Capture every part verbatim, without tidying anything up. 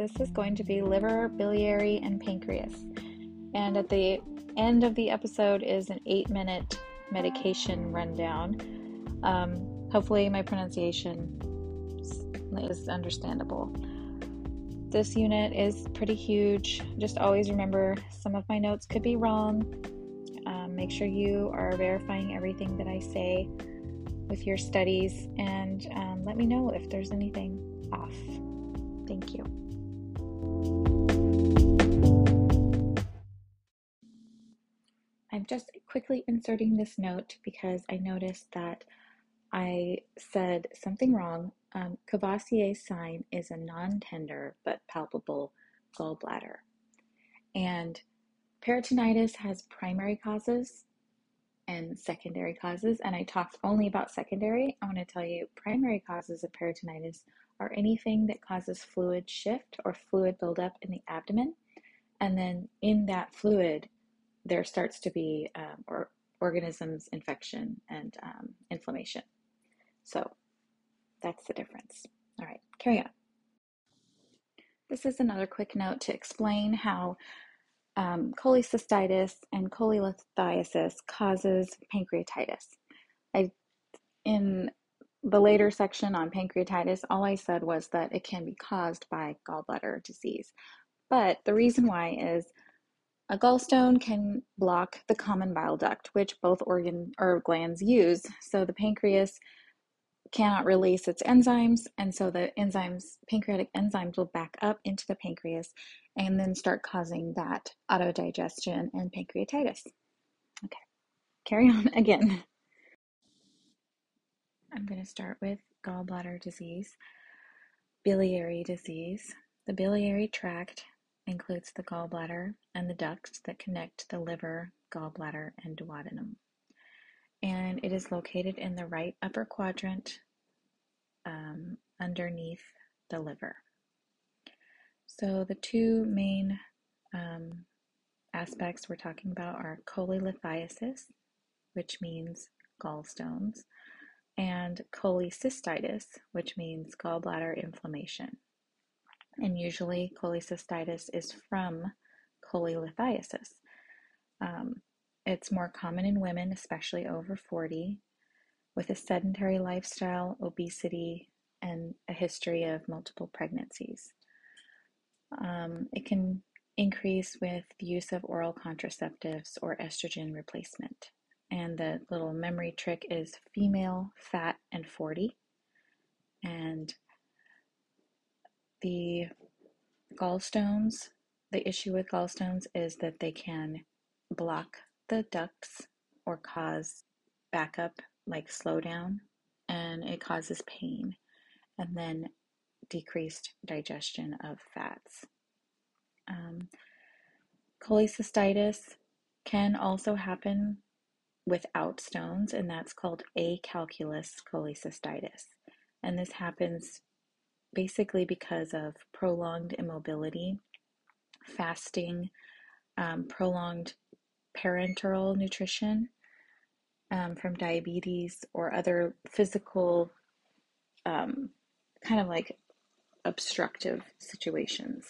This is going to be liver, biliary, and pancreas. And at the end of the episode is an eight minute medication rundown. Um, hopefully my pronunciation is understandable. This unit is pretty huge. Just always remember some of my notes could be wrong. Um, make sure you are verifying everything that I say with your studies, and um, let me know if there's anything off. Thank you. I'm just quickly inserting this note because I noticed that I said something wrong. Um, Cavassier's sign is a non-tender but palpable gallbladder. And peritonitis has primary causes and secondary causes, and I talked only about secondary. I want to tell you primary causes of peritonitis are anything that causes fluid shift or fluid buildup in the abdomen, and then in that fluid there starts to be um, or organisms infection and um, inflammation. So that's the difference. All right, carry on. This is another quick note to explain how um, cholecystitis and cholelithiasis causes pancreatitis. I, in the later section on pancreatitis, all I said was that it can be caused by gallbladder disease. But the reason why is a gallstone can block the common bile duct, which both organ or glands use. So the pancreas cannot release its enzymes, and so the enzymes, pancreatic enzymes, will back up into the pancreas and then start causing that autodigestion and pancreatitis. Okay, carry on again. I'm going to start with gallbladder disease, biliary disease. The biliary tract includes the gallbladder and the ducts that connect the liver, gallbladder, and duodenum. And it is located in the right upper quadrant um, underneath the liver. So the two main um, aspects we're talking about are cholelithiasis, which means gallstones, and cholecystitis, which means gallbladder inflammation. And usually cholecystitis is from cholelithiasis. Um, it's more common in women, especially over forty, with a sedentary lifestyle, obesity, and a history of multiple pregnancies. Um, it can increase with the use of oral contraceptives or estrogen replacement. And the little memory trick is female, fat, and forty. And the gallstones, the issue with gallstones is that they can block the ducts or cause backup, like slowdown, and it causes pain, and then decreased digestion of fats. Um, cholecystitis can also happen without stones, and that's called acalculous cholecystitis. And this happens basically because of prolonged immobility, fasting, um, prolonged parenteral nutrition um, from diabetes or other physical um, kind of like obstructive situations.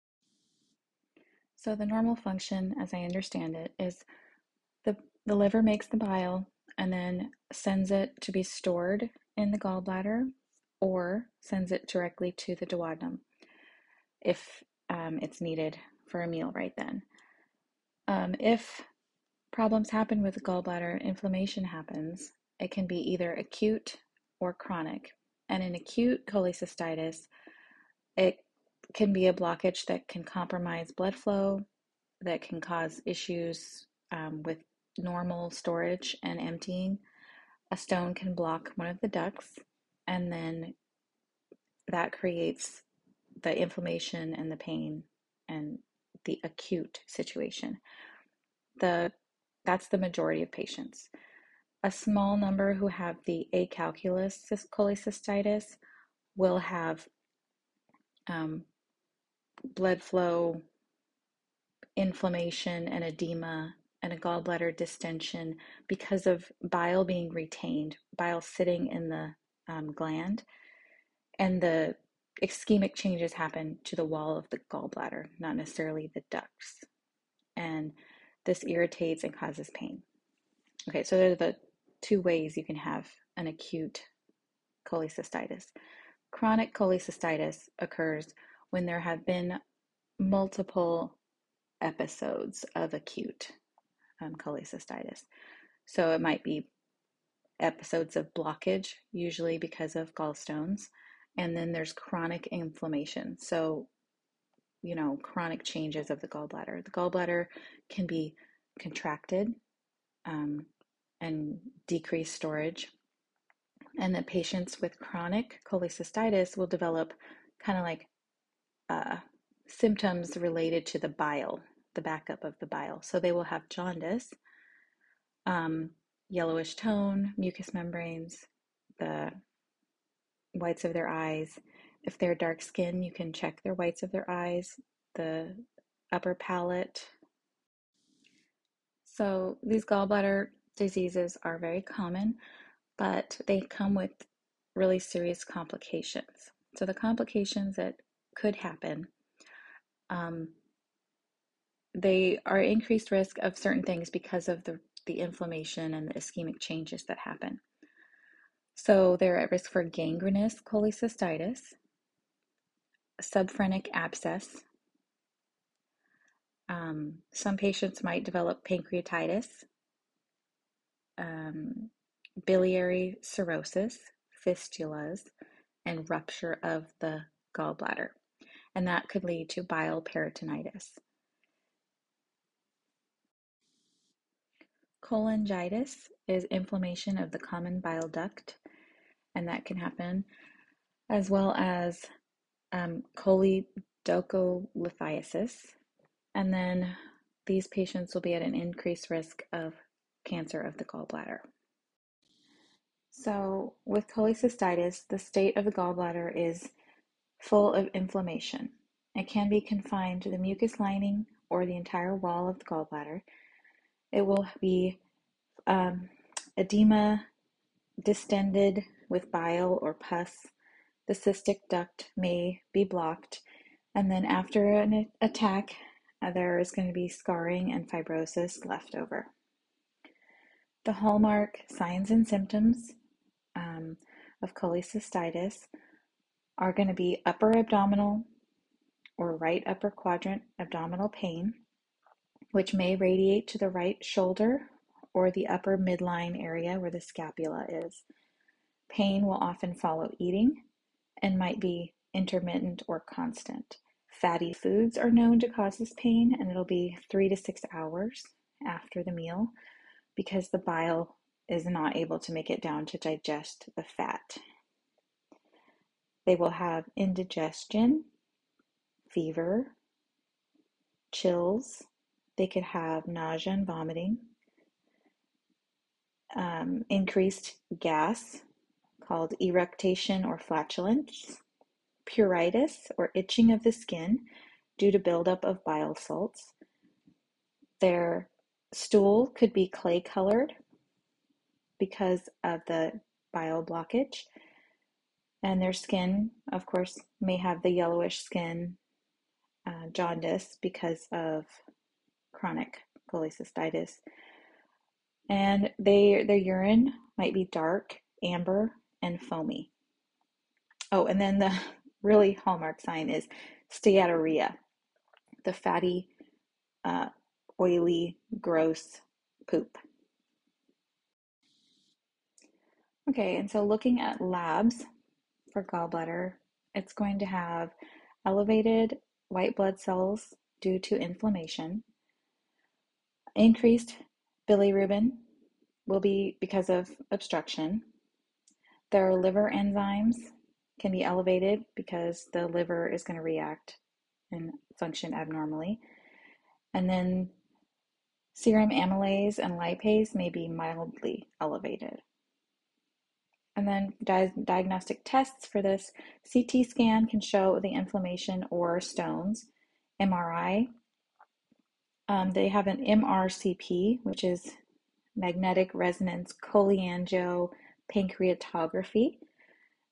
So the normal function, as I understand it, is the, the liver makes the bile and then sends it to be stored in the gallbladder or sends it directly to the duodenum if um, it's needed for a meal right then. Um, if problems happen with the gallbladder, inflammation happens, it can be either acute or chronic. And in acute cholecystitis, it can be a blockage that can compromise blood flow, that can cause issues um, with normal storage and emptying. A stone can block one of the ducts, and then that creates the inflammation and the pain and the acute situation. The that's the majority of patients. A small number who have the acalculous cholecystitis will have um, blood flow, inflammation, and edema, and a gallbladder distension because of bile being retained, bile sitting in the um, gland, and the ischemic changes happen to the wall of the gallbladder, not necessarily the ducts. And this irritates and causes pain. Okay, so those are the two ways you can have an acute cholecystitis. Chronic cholecystitis occurs when there have been multiple episodes of acute um, cholecystitis. So it might be episodes of blockage, usually because of gallstones, and then there's chronic inflammation. So, you know, chronic changes of the gallbladder. The gallbladder can be contracted um, and decrease storage. And the patients with chronic cholecystitis will develop kind of like uh, symptoms related to the bile, the backup of the bile. So they will have jaundice, um, yellowish tone, mucous membranes, the whites of their eyes. If they're dark skin, you can check their whites of their eyes, the upper palate. So these gallbladder diseases are very common, but they come with really serious complications. So the complications that could happen, um, they are increased risk of certain things because of the, the inflammation and the ischemic changes that happen. So they're at risk for gangrenous cholecystitis, subphrenic abscess. Um, some patients might develop pancreatitis, um, biliary cirrhosis, fistulas, and rupture of the gallbladder. And that could lead to bile peritonitis. Cholangitis is inflammation of the common bile duct, and that can happen, as well as um, choledocholithiasis. And then these patients will be at an increased risk of cancer of the gallbladder. So, with cholecystitis, the state of the gallbladder is full of inflammation. It can be confined to the mucous lining or the entire wall of the gallbladder. It will be um, edema, distended with bile or pus. The cystic duct may be blocked. And then after an attack, uh, there is going to be scarring and fibrosis left over. The hallmark signs and symptoms um, of cholecystitis are going to be upper abdominal or right upper quadrant abdominal pain, which may radiate to the right shoulder or the upper midline area where the scapula is. Pain will often follow eating and might be intermittent or constant. Fatty foods are known to cause this pain, and it'll be three to six hours after the meal because the bile is not able to make it down to digest the fat. They will have indigestion, fever, chills. They could have nausea and vomiting, um, increased gas called eructation or flatulence, pruritus or itching of the skin due to buildup of bile salts. Their stool could be clay colored because of the bile blockage. And their skin, of course, may have the yellowish skin, uh, jaundice because of chronic cholecystitis. And they, their urine might be dark, amber, and foamy. Oh, and then the really hallmark sign is steatorrhea, the fatty, uh, oily, gross poop. Okay, and so looking at labs for gallbladder, it's going to have elevated white blood cells due to inflammation. Increased bilirubin will be because of obstruction. Their liver enzymes can be elevated because the liver is going to react and function abnormally. And then serum amylase and lipase may be mildly elevated. And then di- diagnostic tests for this: C T scan can show the inflammation or stones. M R I, um, they have an M R C P, which is magnetic resonance cholangiopancreatography,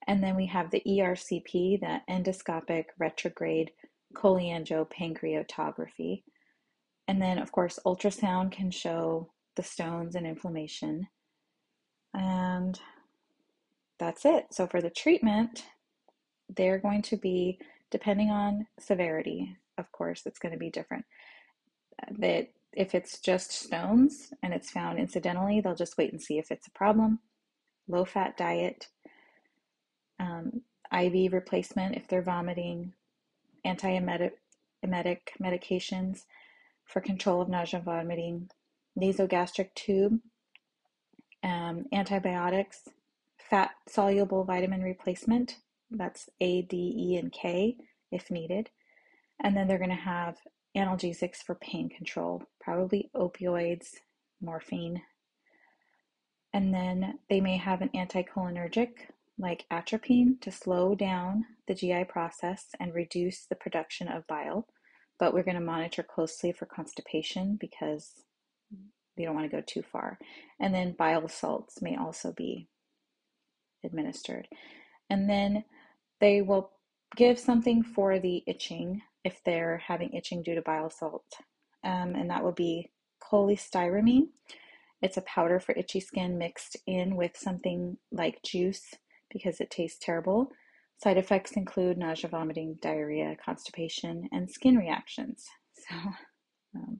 And then we have the E R C P, the endoscopic retrograde cholangiopancreatography. And then, of course, ultrasound can show the stones and inflammation. And that's it. So for the treatment, they're going to be, depending on severity, of course, it's going to be different. That if it's just stones and it's found incidentally, they'll just wait and see if it's a problem. Low fat diet, um, I V replacement if they're vomiting, antiemetic medications for control of nausea and vomiting, nasogastric tube, um, antibiotics, fat soluble vitamin replacement, that's A, D, E, and K if needed. And then they're going to have analgesics for pain control, probably opioids, morphine. And then they may have an anticholinergic like atropine to slow down the G I process and reduce the production of bile. But we're going to monitor closely for constipation because you don't want to go too far. And then bile salts may also be administered. And then they will give something for the itching if they're having itching due to bile salt. Um, and that will be cholestyramine. It's a powder for itchy skin mixed in with something like juice because it tastes terrible. Side effects include nausea, vomiting, diarrhea, constipation, and skin reactions. So, um,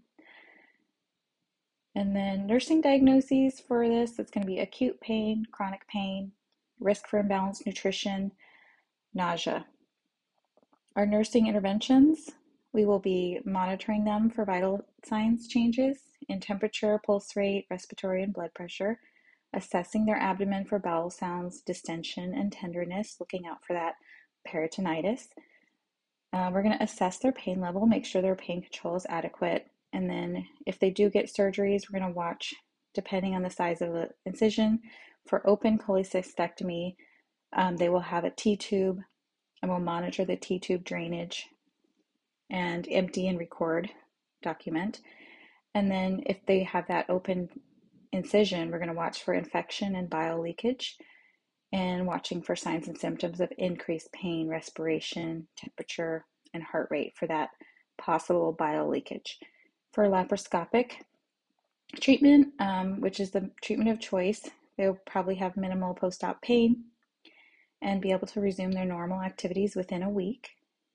and then nursing diagnoses for this, it's going to be acute pain, chronic pain, risk for imbalanced nutrition, nausea. Our nursing interventions, we will be monitoring them for vital signs changes in temperature, pulse rate, respiratory, and blood pressure, assessing their abdomen for bowel sounds, distension, and tenderness, looking out for that peritonitis. Uh, we're going to assess their pain level, make sure their pain control is adequate. And then if they do get surgeries, we're going to watch, depending on the size of the incision, for open cholecystectomy, um, they will have a T-tube, and we'll monitor the T-tube drainage and empty and record, document. And then if they have that open incision, we're going to watch for infection and bile leakage and watching for signs and symptoms of increased pain, respiration, temperature, and heart rate for that possible bile leakage. For laparoscopic treatment, um, which is the treatment of choice, they'll probably have minimal post-op pain and be able to resume their normal activities within a week.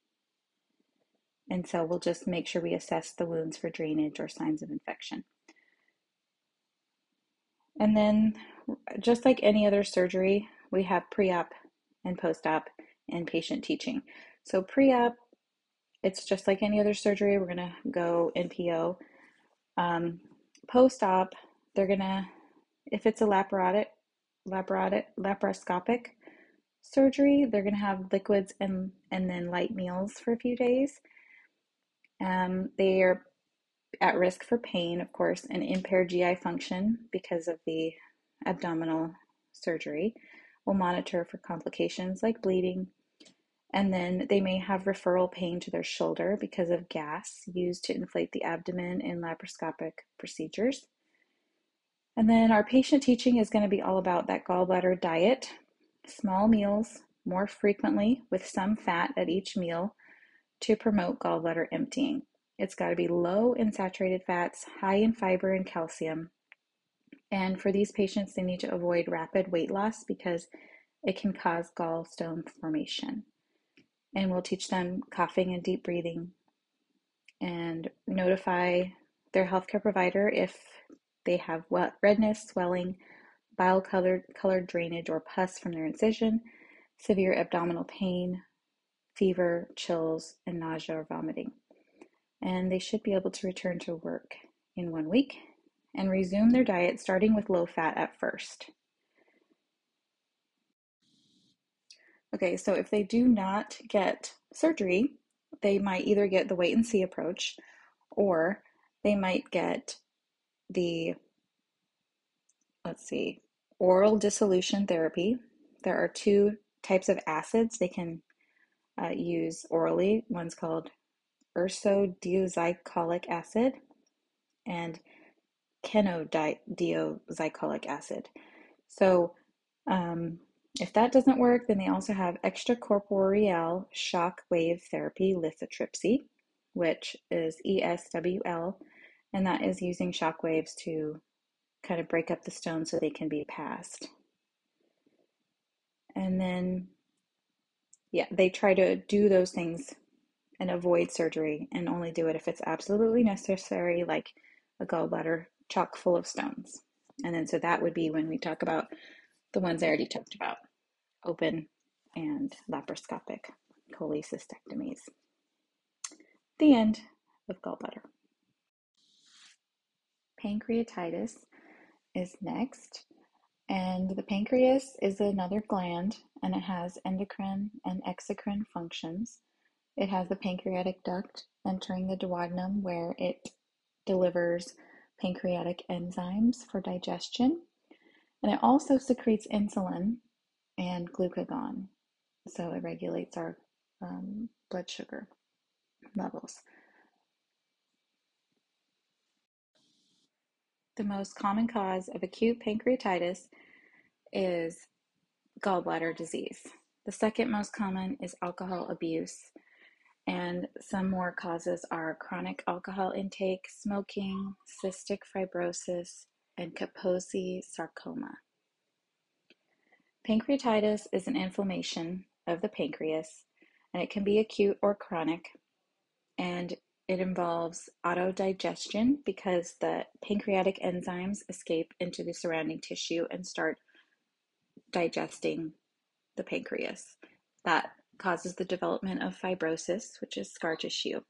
And so we'll just make sure we assess the wounds for drainage or signs of infection. And then, just like any other surgery, we have pre-op and post-op and patient teaching. So pre-op, it's just like any other surgery. We're going to go N P O. Um, post-op, they're going to, if it's a laparoscopic, laparoscopic, laparoscopic surgery, they're going to have liquids and, and then light meals for a few days. Um, they are at risk for pain, of course, and impaired G I function because of the abdominal surgery. We'll monitor for complications like bleeding, and then they may have referral pain to their shoulder because of gas used to inflate the abdomen in laparoscopic procedures. And then our patient teaching is going to be all about that gallbladder diet, small meals more frequently with some fat at each meal to promote gallbladder emptying. It's got to be low in saturated fats, high in fiber and calcium. And for these patients, they need to avoid rapid weight loss because it can cause gallstone formation. And we'll teach them coughing and deep breathing and notify their healthcare provider if they have redness, swelling, bile colored, colored drainage or pus from their incision, severe abdominal pain, fever, chills, and nausea or vomiting. And they should be able to return to work in one week and resume their diet starting with low fat at first. Okay, so if they do not get surgery, they might either get the wait and see approach or they might get the, let's see, oral dissolution therapy. There are two types of acids they can uh, use orally. One's called ursodeoxycholic acid and kenodiazoxycholic acid. So um, If that doesn't work, then they also have extracorporeal shock wave therapy, lithotripsy, which is E S W L, and that is using shock waves to kind of break up the stone so they can be passed. And then, yeah, they try to do those things and avoid surgery and only do it if it's absolutely necessary, like a gallbladder chock full of stones. And then, so that would be when we talk about the ones I already talked about, open and laparoscopic cholecystectomies. The end of gallbladder. Pancreatitis is next. And the pancreas is another gland, and it has endocrine and exocrine functions. It has the pancreatic duct entering the duodenum where it delivers pancreatic enzymes for digestion. And it also secretes insulin and glucagon, so it regulates our um, blood sugar levels. The most common cause of acute pancreatitis is gallbladder disease. The second most common is alcohol abuse, and some more causes are chronic alcohol intake, smoking, cystic fibrosis, and Kaposi sarcoma. Pancreatitis is an inflammation of the pancreas, and it can be acute or chronic, and it involves autodigestion because the pancreatic enzymes escape into the surrounding tissue and start digesting the pancreas. That causes the development of fibrosis, which is scar tissue.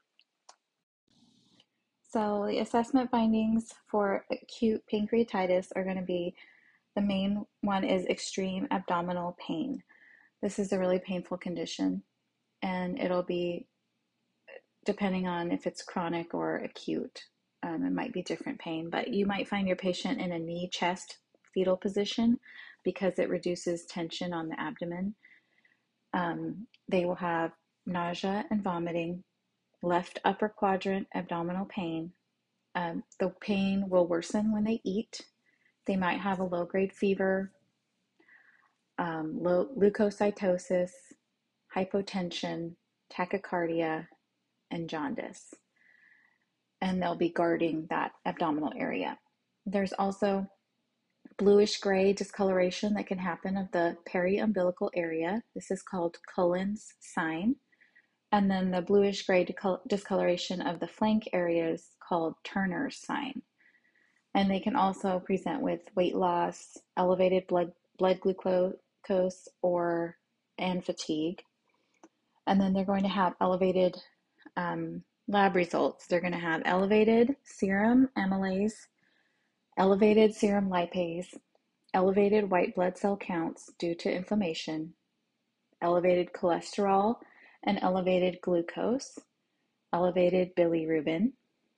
So the assessment findings for acute pancreatitis are going to be, the main one is extreme abdominal pain. This is a really painful condition, and it'll be depending on if it's chronic or acute. Um, it might be different pain, but you might find your patient in a knee chest fetal position because it reduces tension on the abdomen. Um, they will have nausea and vomiting, left upper quadrant abdominal pain. Um, the pain will worsen when they eat. They might have a low grade fever, um, low leukocytosis, hypotension, tachycardia, and jaundice. And they'll be guarding that abdominal area. There's also bluish gray discoloration that can happen of the periumbilical area. This is called Cullen's sign. And then the bluish gray discoloration of the flank area is called Turner's sign. And they can also present with weight loss, elevated blood, blood glucose, or and fatigue. And then they're going to have elevated um, lab results. They're going to have elevated serum amylase, elevated serum lipase, elevated white blood cell counts due to inflammation, elevated cholesterol and elevated glucose, elevated bilirubin.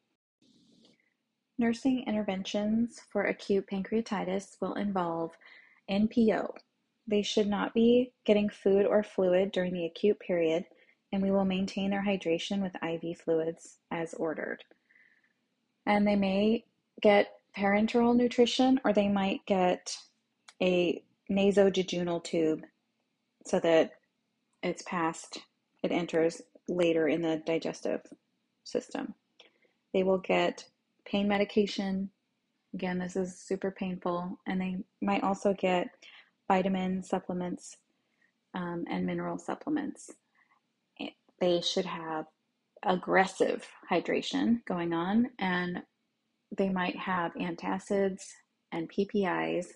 Nursing interventions for acute pancreatitis will involve N P O. They should not be getting food or fluid during the acute period, and we will maintain their hydration with I V fluids as ordered. And they may get parenteral nutrition, or they might get a nasojejunal tube so that it's passed, it enters later in the digestive system. They will get pain medication. Again, this is super painful. And they might also get vitamin supplements um, and mineral supplements. They should have aggressive hydration going on, and they might have antacids and P P Is,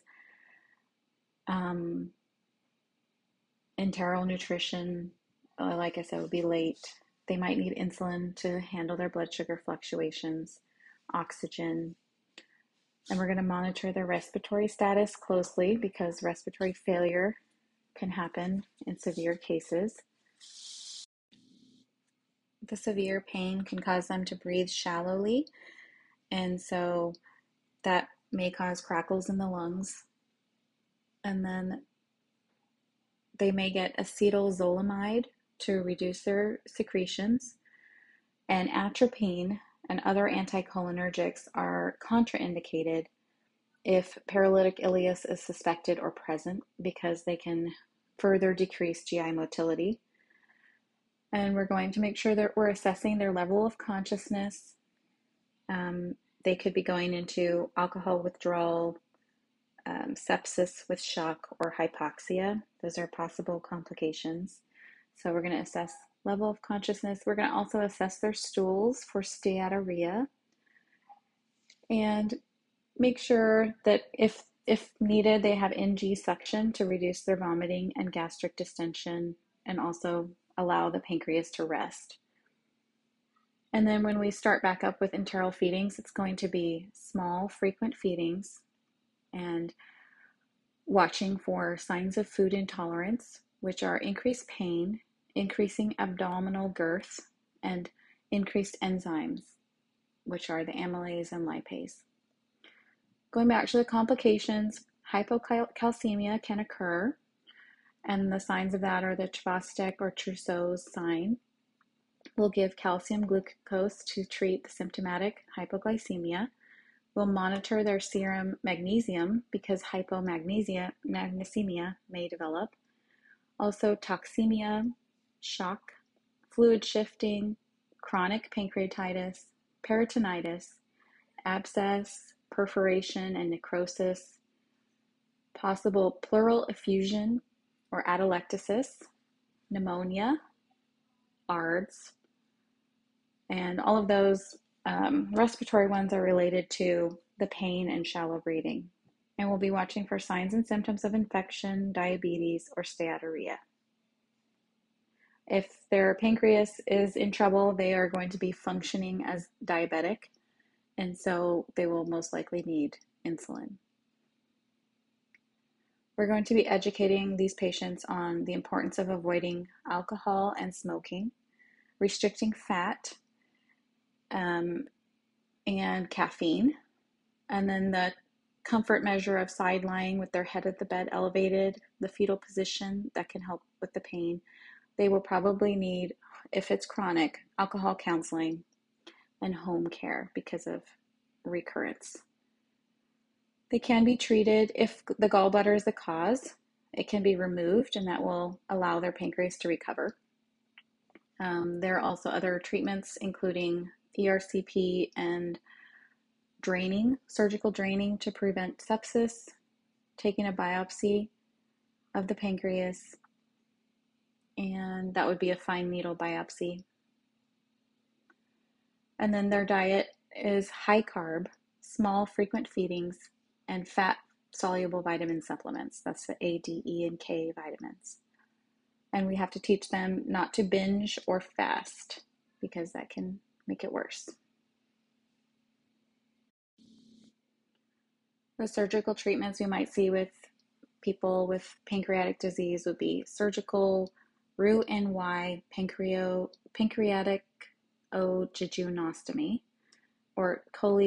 um, enteral nutrition, uh, like I said, would be late. They might need insulin to handle their blood sugar fluctuations, oxygen, and we're going to monitor their respiratory status closely because respiratory failure can happen in severe cases. The severe pain can cause them to breathe shallowly, and so that may cause crackles in the lungs. And then they may get acetylzolamide to reduce their secretions, and atropine and other anticholinergics are contraindicated if paralytic ileus is suspected or present, because they can further decrease G I motility. And we're going to make sure that we're assessing their level of consciousness. Um, they could be going into alcohol withdrawal, um, sepsis with shock, or hypoxia. Those are possible complications. So we're going to assess level of consciousness. We're going to also assess their stools for steatorrhea, and make sure that if if needed, they have N G suction to reduce their vomiting and gastric distension, and also allow the pancreas to rest. And then when we start back up with enteral feedings, it's going to be small, frequent feedings, and watching for signs of food intolerance, which are increased pain, increasing abdominal girth, and increased enzymes, which are the amylase and lipase. Going back to the complications, hypocalcemia can occur, and the signs of that are the Chvostek or Trousseau's sign. We'll give calcium glucose to treat the symptomatic hypoglycemia. We'll monitor their serum magnesium because hypomagnesemia magnesemia may develop. Also toxemia, shock, fluid shifting, chronic pancreatitis, peritonitis, abscess, perforation and necrosis, possible pleural effusion or atelectasis, pneumonia, A R D S, and all of those um, respiratory ones are related to the pain and shallow breathing. And we'll be watching for signs and symptoms of infection, diabetes, or steatorrhea. If their pancreas is in trouble, they are going to be functioning as diabetic, and so they will most likely need insulin. We're going to be educating these patients on the importance of avoiding alcohol and smoking, restricting fat, um, and caffeine, and then the comfort measure of side lying with their head at the bed elevated, the fetal position that can help with the pain. They will probably need, if it's chronic, alcohol counseling and home care because of recurrence. They can be treated if the gallbladder is the cause. It can be removed, and that will allow their pancreas to recover. Um, there are also other treatments, including E R C P and draining, surgical draining to prevent sepsis, taking a biopsy of the pancreas, and that would be a fine needle biopsy. And then their diet is high carb, small frequent feedings, and fat soluble vitamin supplements. That's the A, D, E, and K vitamins. And we have to teach them not to binge or fast because that can make it worse. The surgical treatments we might see with people with pancreatic disease would be surgical Roux-en Y pancreatic cholecystectomy or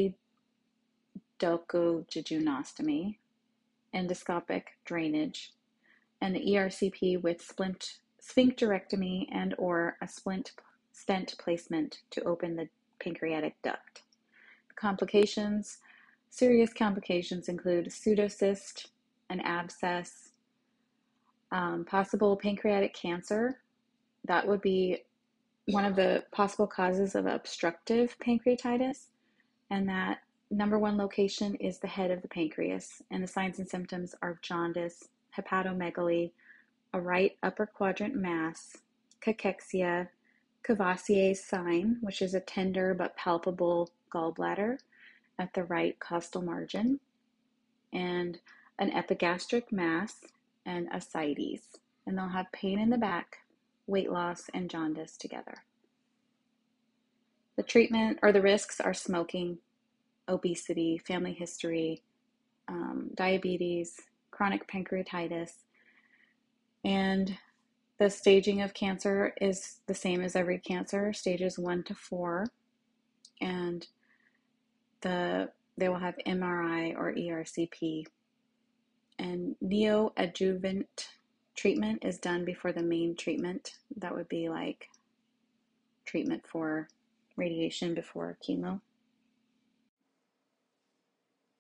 choledocholecystectomy, endoscopic drainage, and the E R C P with splint, sphincterectomy and or a splint stent placement to open the pancreatic duct. Complications, serious complications include pseudocyst, an abscess, um, possible pancreatic cancer. That would be one of the possible causes of obstructive pancreatitis, and that number one location is the head of the pancreas, and the signs and symptoms are jaundice, hepatomegaly, a right upper quadrant mass, cachexia, Cavasier's sign, which is a tender but palpable gallbladder at the right costal margin, and an epigastric mass and ascites. And they'll have pain in the back, weight loss, and jaundice together. The treatment or the risks are smoking, obesity, family history, um, diabetes, chronic pancreatitis, and the staging of cancer is the same as every cancer, stages one to four, and the they will have M R I or E R C P. And neoadjuvant treatment is done before the main treatment. That would be like treatment for radiation before chemo.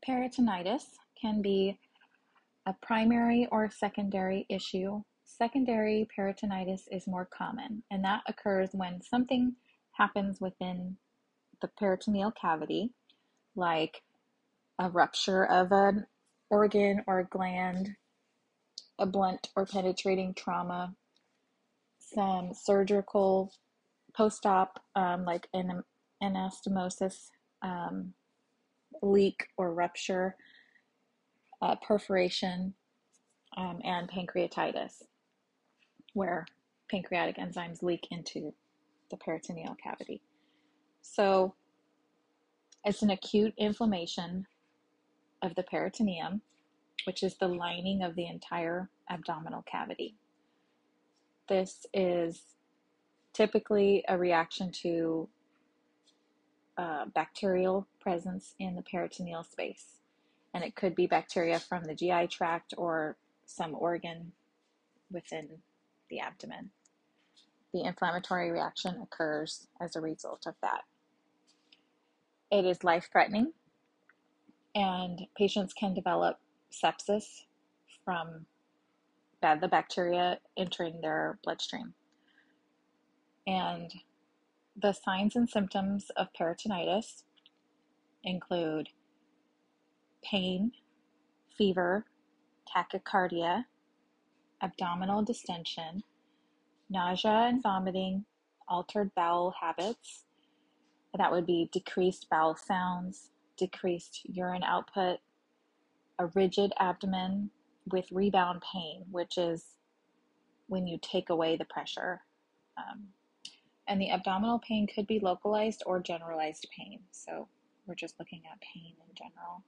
Peritonitis can be a primary or secondary issue. Secondary peritonitis is more common, and that occurs when something happens within the peritoneal cavity, like a rupture of an organ or gland, a blunt or penetrating trauma, some surgical post-op, um, like an anastomosis, um, leak or rupture, uh, perforation, um, and pancreatitis, where pancreatic enzymes leak into the peritoneal cavity. So it's an acute inflammation of the peritoneum, which is the lining of the entire abdominal cavity. This is typically a reaction to uh, bacterial presence in the peritoneal space. And it could be bacteria from the G I tract or some organ within the abdomen. The inflammatory reaction occurs as a result of that. It is life-threatening, and patients can develop sepsis from the bacteria entering their bloodstream. And the signs and symptoms of peritonitis include pain, fever, tachycardia, abdominal distension, nausea and vomiting, altered bowel habits. That would be decreased bowel sounds, decreased urine output, a rigid abdomen with rebound pain, which is when you take away the pressure. Um, and the abdominal pain could be localized or generalized pain. So we're just looking at pain in general.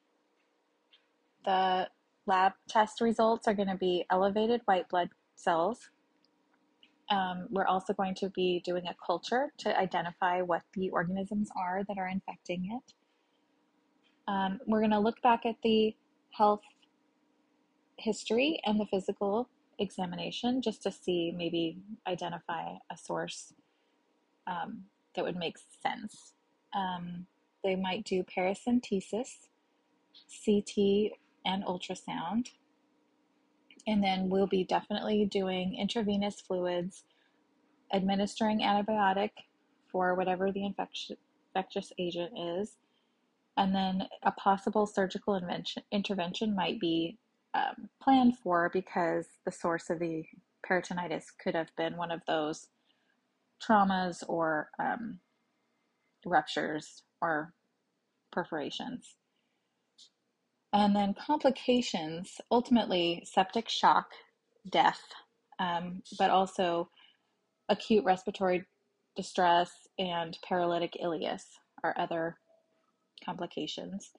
The lab test results are going to be elevated white blood cells. Um, we're also going to be doing a culture to identify what the organisms are that are infecting it. Um, we're going to look back at the health history and the physical examination just to see, maybe identify a source um, that would make sense. Um, they might do paracentesis, C T, and ultrasound. And then we'll be definitely doing intravenous fluids, administering antibiotic for whatever the infection, infectious agent is. And then a possible surgical invention, intervention might be um, planned for, because the source of the peritonitis could have been one of those traumas or um, ruptures or perforations. And then complications, ultimately septic shock, death, um, but also acute respiratory distress and paralytic ileus are other complications.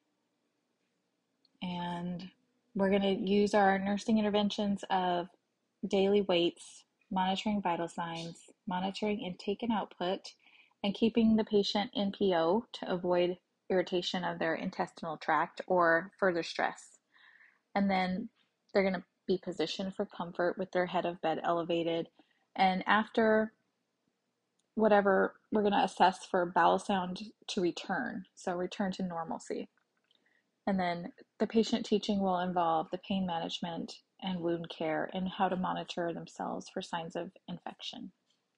And we're going to use our nursing interventions of daily weights, monitoring vital signs, monitoring intake and output, and keeping the patient in P O to avoid irritation of their intestinal tract or further stress. And then they're going to be positioned for comfort with their head of bed elevated. And after whatever, we're going to assess for bowel sound to return, so return to normalcy. And then the patient teaching will involve the pain management and wound care and how to monitor themselves for signs of infection.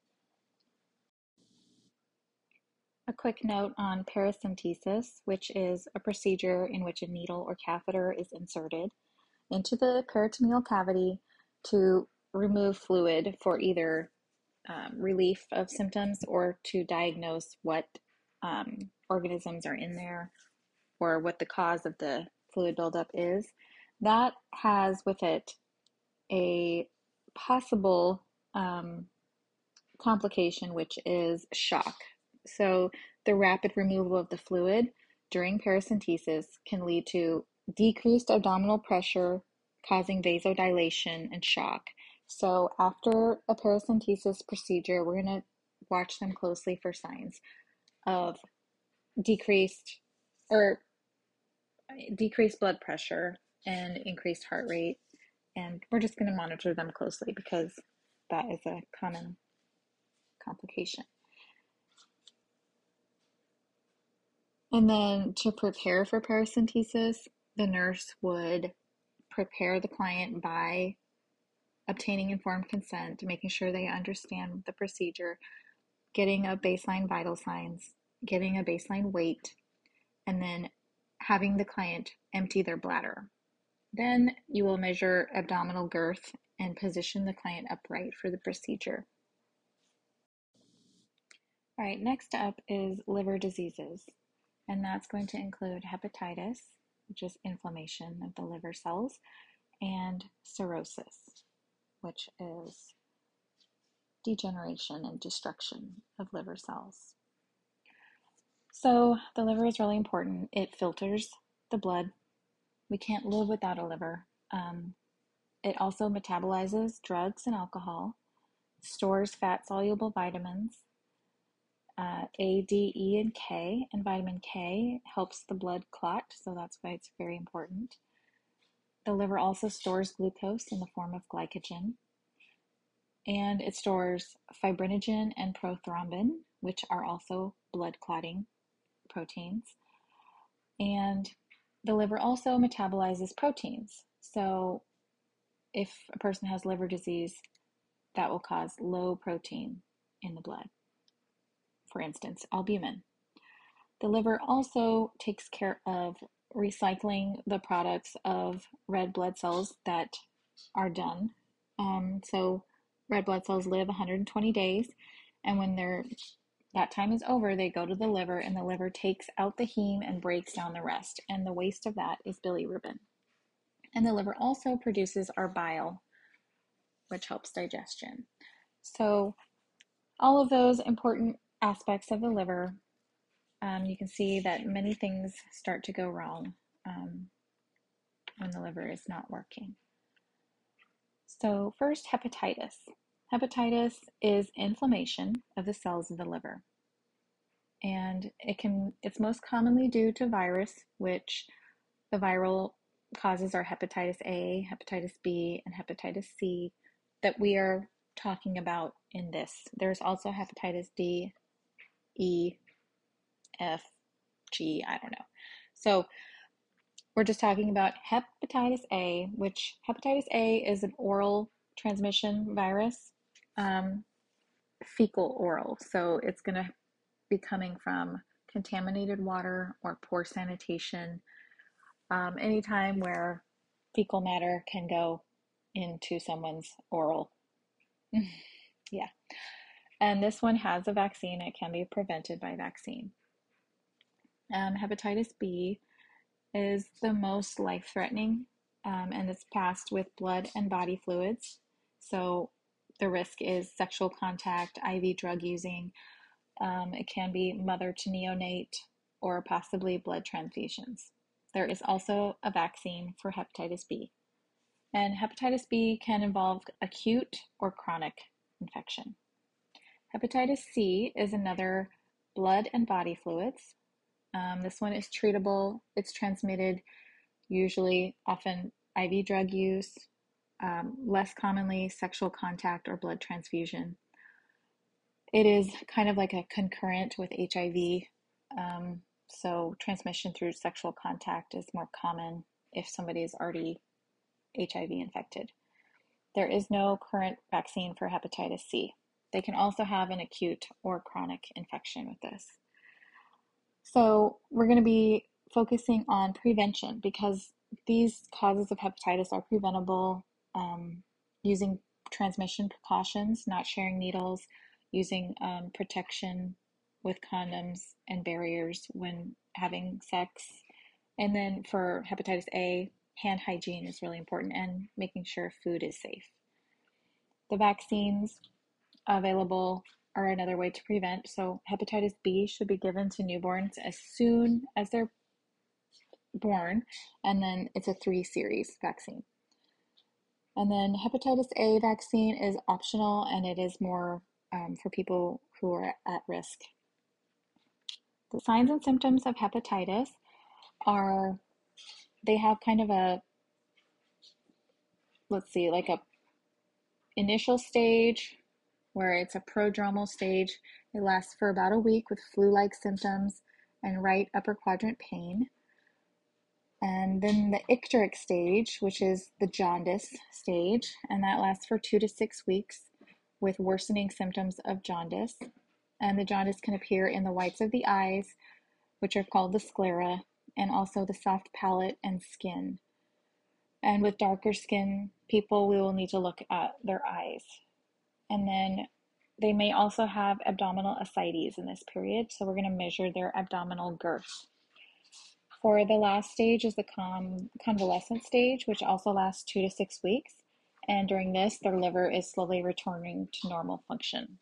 A quick note on paracentesis, which is a procedure in which a needle or catheter is inserted into the peritoneal cavity to remove fluid for either um, relief of symptoms or to diagnose what um, organisms are in there or what the cause of the fluid buildup is. That has with it a possible um, complication, which is shock. So the rapid removal of the fluid during paracentesis can lead to decreased abdominal pressure, causing vasodilation and shock. So after a paracentesis procedure, we're going to watch them closely for signs of decreased or decreased blood pressure and increased heart rate. And we're just going to monitor them closely because that is a common complication. And then to prepare for paracentesis, the nurse would prepare the client by obtaining informed consent, making sure they understand the procedure, getting a baseline vital signs, getting a baseline weight, and then having the client empty their bladder. Then you will measure abdominal girth and position the client upright for the procedure. All right, next up is liver diseases, and that's going to include hepatitis, which is inflammation of the liver cells, and cirrhosis, which is degeneration and destruction of liver cells. So the liver is really important. It filters the blood. We can't live without a liver. Um, it also metabolizes drugs and alcohol, stores fat-soluble vitamins, uh, A, D, E, and K, and vitamin K helps the blood clot, so that's why it's very important. The liver also stores glucose in the form of glycogen, and it stores fibrinogen and prothrombin, which are also blood clotting proteins. And the liver also metabolizes proteins. So if a person has liver disease, that will cause low protein in the blood. For instance, albumin. The liver also takes care of recycling the products of red blood cells that are done. Um, so red blood cells live one hundred twenty days, and when they're that time is over, they go to the liver, and the liver takes out the heme and breaks down the rest. And the waste of that is bilirubin. And the liver also produces our bile, which helps digestion. So all of those important aspects of the liver, um, you can see that many things start to go wrong um, when the liver is not working. So first, hepatitis. Hepatitis is inflammation of the cells of the liver. And it can it's most commonly due to virus, which the viral causes are hepatitis A, hepatitis B, and hepatitis C that we are talking about in this. There's also hepatitis D, E, F, G, I don't know. So we're just talking about hepatitis A, which hepatitis A is an oral transmission virus, um, fecal oral. So it's going to be coming from contaminated water or poor sanitation, um, anytime where fecal matter can go into someone's oral. Yeah. And this one has a vaccine. It can be prevented by vaccine. Um, hepatitis B is the most life-threatening, um, and it's passed with blood and body fluids. So the risk is sexual contact, I V drug using. Um, it can be mother to neonate or possibly blood transfusions. There is also a vaccine for hepatitis B. And hepatitis B can involve acute or chronic infection. Hepatitis C is another blood and body fluids. Um, this one is treatable. It's transmitted usually, often I V drug use, um, less commonly sexual contact or blood transfusion. It is kind of like a concurrent with H I V. Um, so transmission through sexual contact is more common if somebody is already H I V infected. There is no current vaccine for hepatitis C. They can also have an acute or chronic infection with this. So we're going to be focusing on prevention because these causes of hepatitis are preventable, um, using transmission precautions, not sharing needles, using um, protection with condoms and barriers when having sex. And then for hepatitis A, hand hygiene is really important and making sure food is safe. The vaccines available are another way to prevent. So hepatitis B should be given to newborns as soon as they're born, and then it's a three series vaccine. And then hepatitis A vaccine is optional, and it is more um, for people who are at risk. The signs and symptoms of hepatitis are, they have kind of a, let's see, like a initial stage where it's a prodromal stage. It lasts for about a week with flu-like symptoms, and right upper quadrant pain. And then the icteric stage, which is the jaundice stage, and that lasts for two to six weeks with worsening symptoms of jaundice. And the jaundice can appear in the whites of the eyes, which are called the sclera, and also the soft palate and skin. And with darker skin people, we will need to look at their eyes. And then they may also have abdominal ascites in this period, so we're going to measure their abdominal girth. For the last stage is the con- convalescent stage, which also lasts two to six weeks. And during this, their liver is slowly returning to normal function.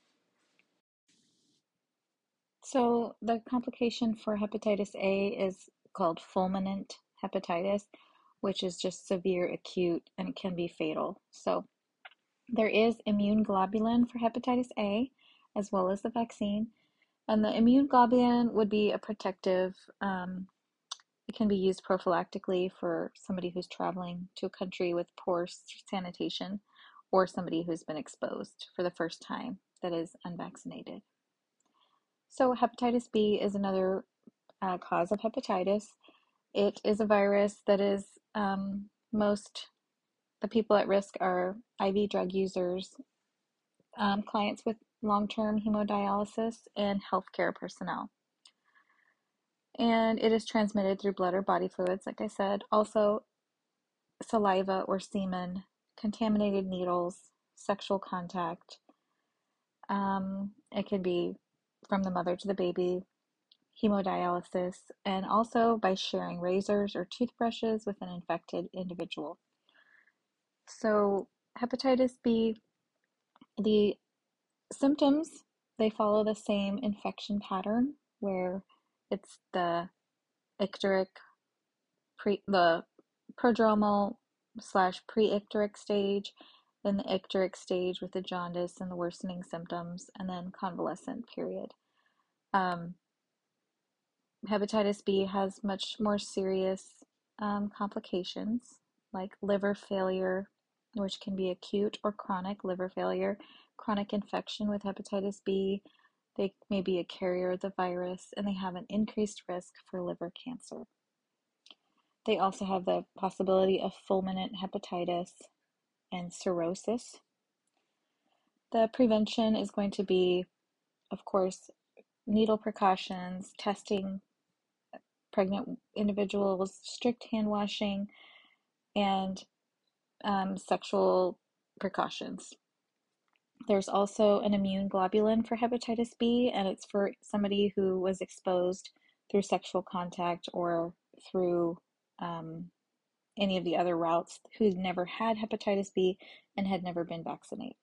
So the complication for hepatitis A is called fulminant hepatitis, which is just severe, acute, and it can be fatal. So there is immune globulin for hepatitis A, as well as the vaccine. And the immune globulin would be a protective um, It can be used prophylactically for somebody who's traveling to a country with poor sanitation or somebody who's been exposed for the first time that is unvaccinated. So hepatitis B is another uh, cause of hepatitis. It is a virus that is um, most, the people at risk are I V drug users, um, clients with long-term hemodialysis, and healthcare personnel. And it is transmitted through blood or body fluids, like I said. Also, saliva or semen, contaminated needles, sexual contact. Um, it can be from the mother to the baby, hemodialysis, and also by sharing razors or toothbrushes with an infected individual. So, hepatitis B, the symptoms, they follow the same infection pattern where it's the icteric, pre, the prodromal slash pre-icteric stage, then the icteric stage with the jaundice and the worsening symptoms, and then convalescent period. Um, hepatitis B has much more serious um, complications like liver failure, which can be acute or chronic liver failure, chronic infection with hepatitis B. They may be a carrier of the virus, and they have an increased risk for liver cancer. They also have the possibility of fulminant hepatitis and cirrhosis. The prevention is going to be, of course, needle precautions, testing pregnant individuals, strict hand washing, and um, sexual precautions. There's also an immune globulin for hepatitis B, and it's for somebody who was exposed through sexual contact or through um, any of the other routes, who's never had hepatitis B and had never been vaccinated.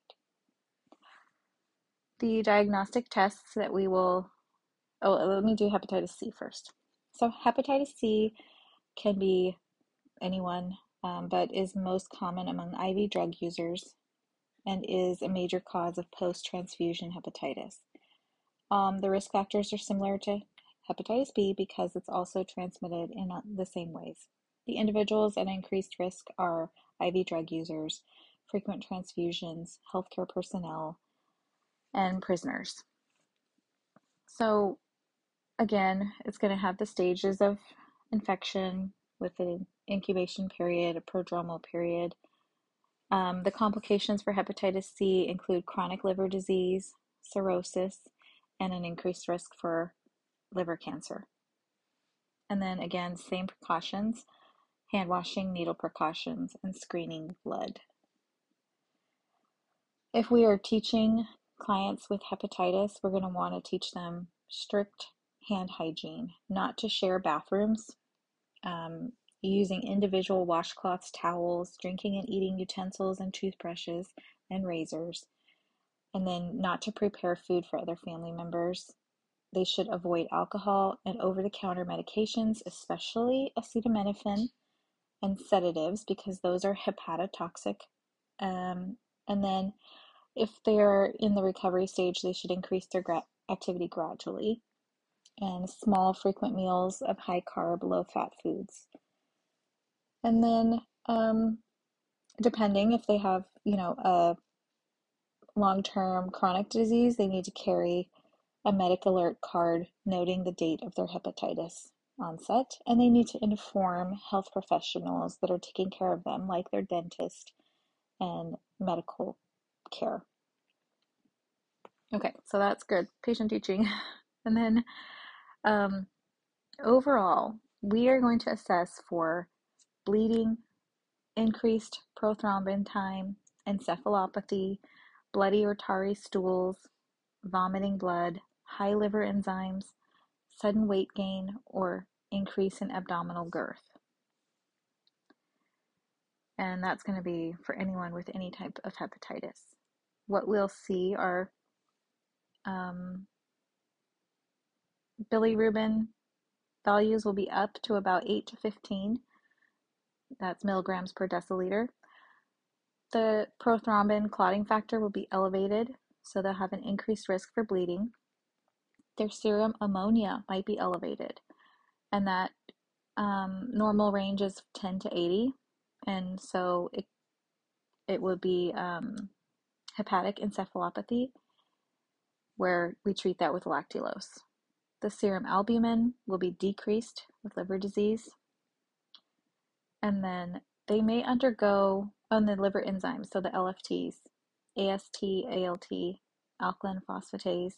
The diagnostic tests that we will, oh, let me do hepatitis C first. So hepatitis C can be anyone, um, but is most common among I V drug users and is a major cause of post-transfusion hepatitis. Um, the risk factors are similar to hepatitis B because it's also transmitted in the same ways. The individuals at increased risk are I V drug users, frequent transfusions, healthcare personnel, and prisoners. So again, it's going to have the stages of infection with an incubation period, a prodromal period. Um, the complications for hepatitis C include chronic liver disease, cirrhosis, and an increased risk for liver cancer. And then again, same precautions, hand washing, needle precautions, and screening blood. If we are teaching clients with hepatitis, we're going to want to teach them strict hand hygiene, not to share bathrooms, um, using individual washcloths, towels, drinking and eating utensils and toothbrushes and razors, and then not to prepare food for other family members. They should avoid alcohol and over-the-counter medications, especially acetaminophen and sedatives, because those are hepatotoxic. Um, and then if they're in the recovery stage, they should increase their gra- activity gradually, and small, frequent meals of high carb, low fat foods. And then, um, depending if they have, you know, a long term chronic disease, they need to carry a medical alert card noting the date of their hepatitis onset, and they need to inform health professionals that are taking care of them, like their dentist and medical care. Okay, so that's good patient teaching. And then um, overall, we are going to assess for bleeding, increased prothrombin time, encephalopathy, bloody or tarry stools, vomiting blood, high liver enzymes, sudden weight gain, or increase in abdominal girth. And that's going to be for anyone with any type of hepatitis. What we'll see are um, bilirubin values will be up to about eight to fifteen. That's milligrams per deciliter. The prothrombin clotting factor will be elevated, so they'll have an increased risk for bleeding. Their serum ammonia might be elevated, and that um, normal range is ten to eighty, and so it, it would be um, hepatic encephalopathy, where we treat that with lactulose. The serum albumin will be decreased with liver disease, and then they may undergo on the liver enzymes, so the L F Ts, A S T, A L T, alkaline phosphatase.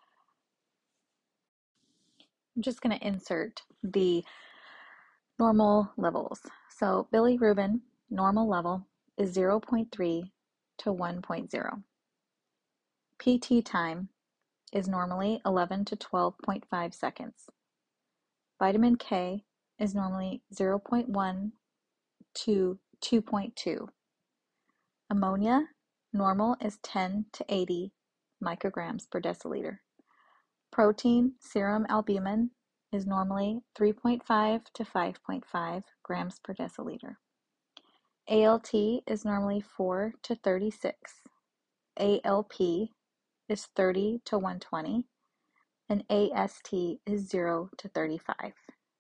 I'm just going to insert the normal levels. So bilirubin, normal level, is zero point three to one point zero. P T time is normally eleven to twelve point five seconds. Vitamin K is normally zero point one to two point two. Ammonia, normal, is ten to eighty micrograms per deciliter. Protein, serum albumin, is normally three point five to five point five grams per deciliter. A L T is normally four to thirty-six. A L P is thirty to one twenty, and A S T is zero to thirty-five.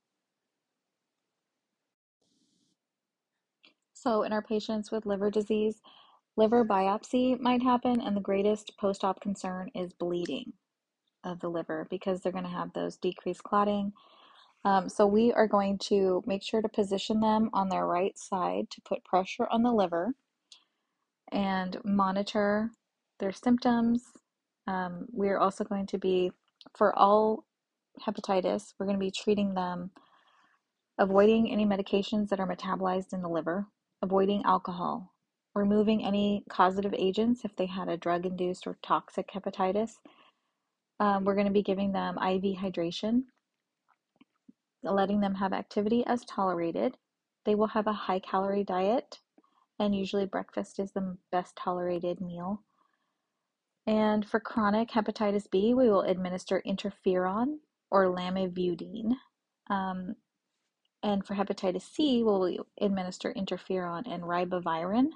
So in our patients with liver disease, liver biopsy might happen, and the greatest post-op concern is bleeding of the liver because they're going to have those decreased clotting. Um, so we are going to make sure to position them on their right side to put pressure on the liver and monitor their symptoms. Um, we're also going to be, for all hepatitis, we're going to be treating them, avoiding any medications that are metabolized in the liver, avoiding alcohol, removing any causative agents if they had a drug-induced or toxic hepatitis. Um, we're going to be giving them I V hydration, letting them have activity as tolerated. They will have a high-calorie diet, and usually breakfast is the best tolerated meal. And for chronic hepatitis B, we will administer interferon or lamivudine. Um, and for hepatitis C, we'll administer interferon and ribavirin.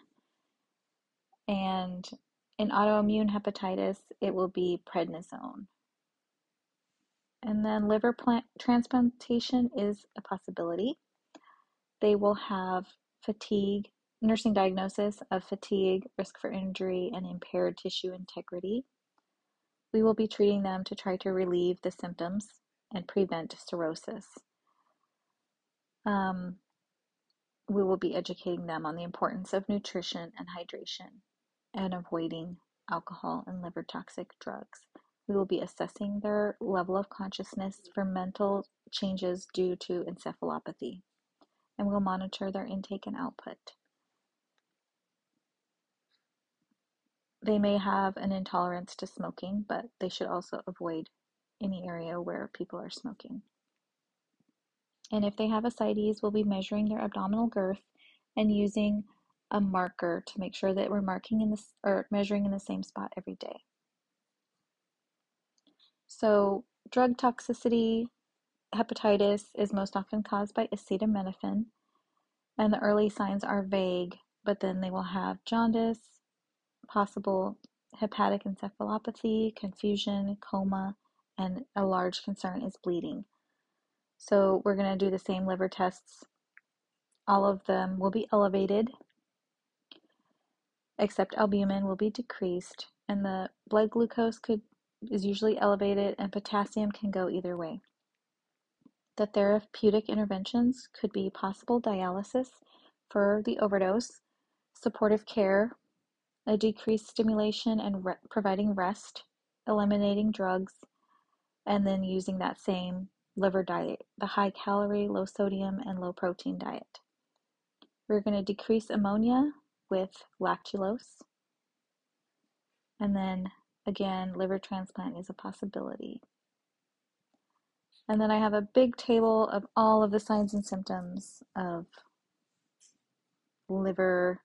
And in autoimmune hepatitis, it will be prednisone. And then liver plant transplantation is a possibility. They will have fatigue, nursing diagnosis of fatigue, risk for injury, and impaired tissue integrity. We will be treating them to try to relieve the symptoms and prevent cirrhosis. Um, we will be educating them on the importance of nutrition and hydration and avoiding alcohol and liver toxic drugs. We will be assessing their level of consciousness for mental changes due to encephalopathy, and we'll monitor their intake and output. They may have an intolerance to smoking, but they should also avoid any area where people are smoking. And if they have ascites, we'll be measuring their abdominal girth and using a marker to make sure that we're marking in this or measuring in the same spot every day. So drug toxicity, hepatitis is most often caused by acetaminophen, and the early signs are vague, but then they will have jaundice, possible hepatic encephalopathy, confusion, coma, and a large concern is bleeding. So we're going to do the same liver tests. All of them will be elevated, except albumin will be decreased, and the blood glucose could is usually elevated, and potassium can go either way. The therapeutic interventions could be possible dialysis for the overdose, supportive care, a decreased stimulation and re- providing rest, eliminating drugs, and then using that same liver diet, the high calorie, low sodium, and low protein diet. We're going to decrease ammonia with lactulose. And then again, liver transplant is a possibility. And then I have a big table of all of the signs and symptoms of liver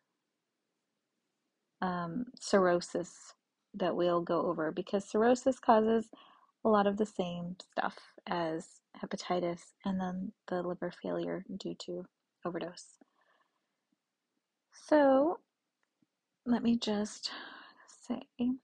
um, cirrhosis that we'll go over, because cirrhosis causes a lot of the same stuff as hepatitis and then the liver failure due to overdose. So let me just say,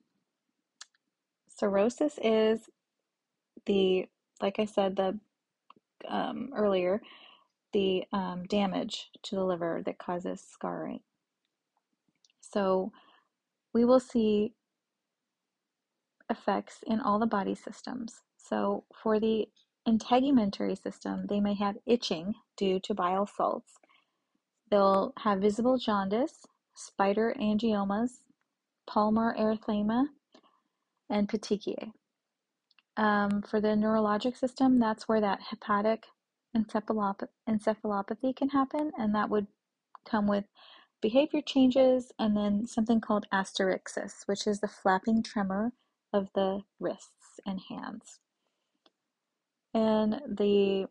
cirrhosis is the, like I said, the um, earlier, the um, damage to the liver that causes scarring. So we will see effects in all the body systems. So for the integumentary system, they may have itching due to bile salts. They'll have visible jaundice, spider angiomas, palmar erythema, and petechiae. Um, for the neurologic system, that's where that hepatic encephalop- encephalopathy can happen, and that would come with behavior changes and then something called asterixis, which is the flapping tremor of the wrists and hands. And the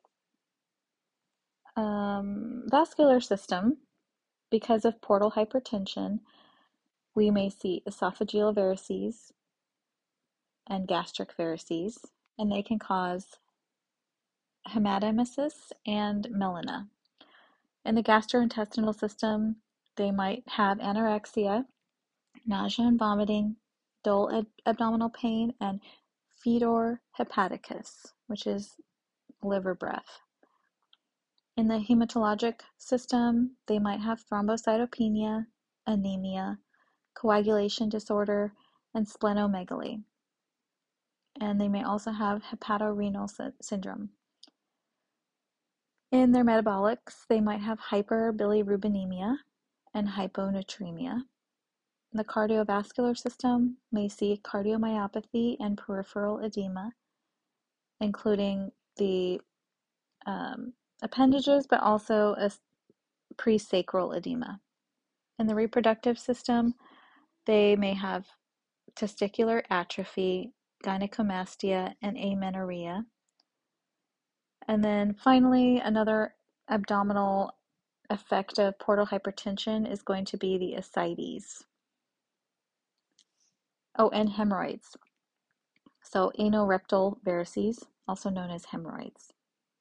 um, vascular system, because of portal hypertension, we may see esophageal varices and gastric varices, and they can cause hematemesis and melena. In the gastrointestinal system, they might have anorexia, nausea and vomiting, dull ab- abdominal pain, and fetor hepaticus, which is liver breath. In the hematologic system, they might have thrombocytopenia, anemia, coagulation disorder, and splenomegaly. And they may also have hepatorenal sy- syndrome. In their metabolics, they might have hyperbilirubinemia and hyponatremia. The cardiovascular system may see cardiomyopathy and peripheral edema, including the um, appendages, but also a presacral edema. In the reproductive system, they may have testicular atrophy, gynecomastia, and amenorrhea. And then finally, another abdominal effect of portal hypertension is going to be the ascites. Oh, and hemorrhoids. So anorectal varices, also known as hemorrhoids.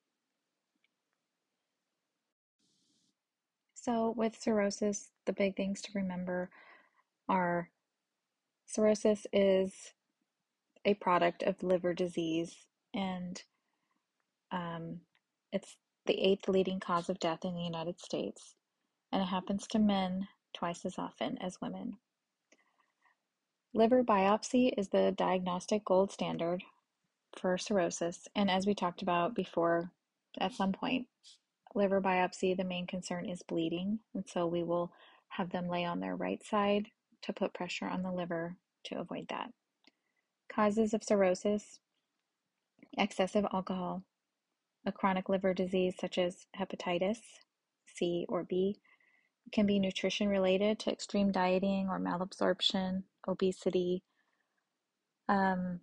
So with cirrhosis, the big things to remember are cirrhosis is a product of liver disease, and um, it's the eighth leading cause of death in the United States, and it happens to men twice as often as women. Liver biopsy is the diagnostic gold standard for cirrhosis, and as we talked about before, at some point, liver biopsy, the main concern is bleeding, and so we will have them lay on their right side to put pressure on the liver to avoid that. Causes of cirrhosis: excessive alcohol, a chronic liver disease such as hepatitis C or B. It can be nutrition related to extreme dieting or malabsorption, obesity. Um,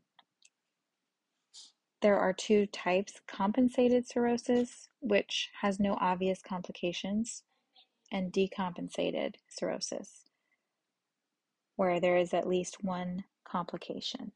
there are two types: compensated cirrhosis, which has no obvious complications, and decompensated cirrhosis, where there is at least one complication.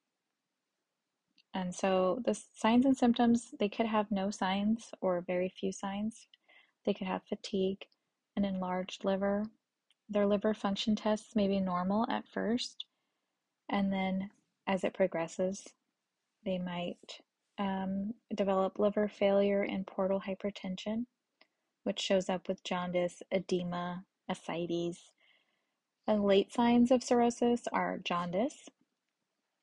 And so the signs and symptoms, they could have no signs or very few signs. They could have fatigue, an enlarged liver. Their liver function tests may be normal at first, and then as it progresses, they might um, develop liver failure and portal hypertension, which shows up with jaundice, edema, ascites. And late signs of cirrhosis are jaundice,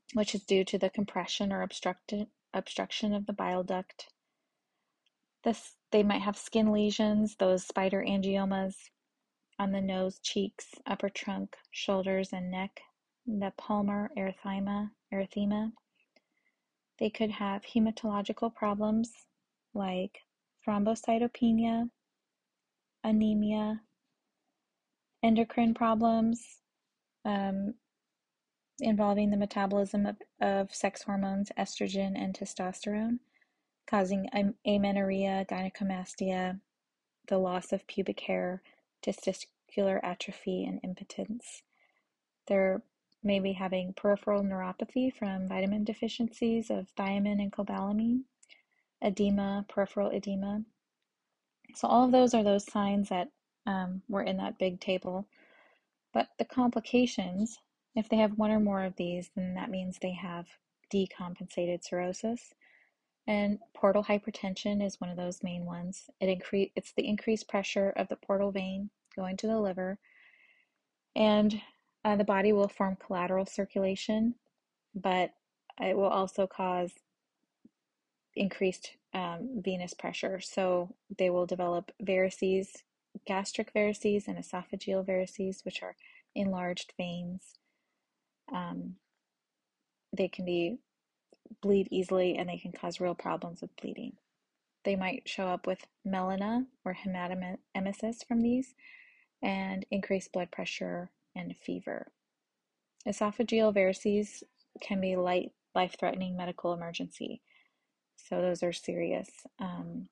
which is due to the compression or obstruction obstruction of the bile duct. This, they might have skin lesions, those spider angiomas on the nose, cheeks, upper trunk, shoulders, and neck, the palmar erythema, erythema. They could have hematological problems like thrombocytopenia, anemia, endocrine problems um, involving the metabolism of, of sex hormones, estrogen and testosterone, causing amenorrhea, gynecomastia, the loss of pubic hair, testicular atrophy, and impotence. They're maybe having peripheral neuropathy from vitamin deficiencies of thiamine and cobalamin, edema, peripheral edema. So all of those are those signs that um, were in that big table. But the complications, if they have one or more of these, then that means they have decompensated cirrhosis. And portal hypertension is one of those main ones. It incre- it's the increased pressure of the portal vein going to the liver. And uh, the body will form collateral circulation, but it will also cause increased um, venous pressure. So they will develop varices, gastric varices, and esophageal varices, which are enlarged veins. Um, they can be bleed easily, and they can cause real problems with bleeding. They might show up with melena or hematemesis from these, and increased blood pressure and fever. Esophageal varices can be light, life-threatening medical emergency. So those are serious. Um,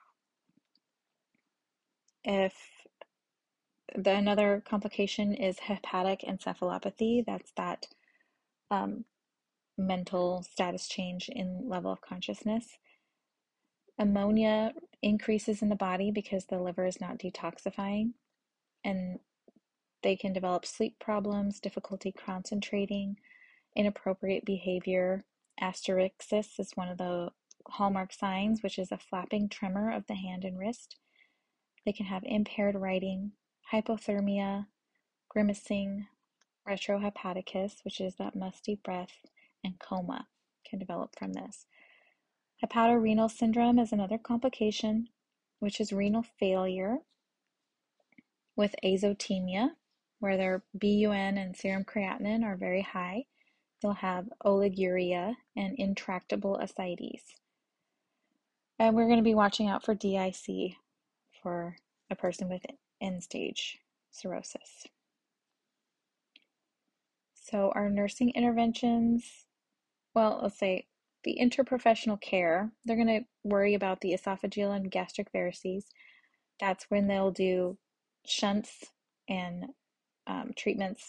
if the another complication is hepatic encephalopathy, that's that um, mental status change in level of consciousness. Ammonia increases in the body because the liver is not detoxifying, and they can develop sleep problems, difficulty concentrating, inappropriate behavior. Asterixis is one of the hallmark signs, which is a flapping tremor of the hand and wrist. They can have impaired writing, hypothermia, grimacing, retrohepaticus, which is that musty breath, and coma can develop from this. Hepatorenal syndrome is another complication, which is renal failure with azotemia, where their B U N and serum creatinine are very high. You'll have oliguria and intractable ascites. And we're going to be watching out for D I C for a person with end-stage cirrhosis. So our nursing interventions, well, let's say the interprofessional care, they're going to worry about the esophageal and gastric varices. That's when they'll do shunts and um, treatments.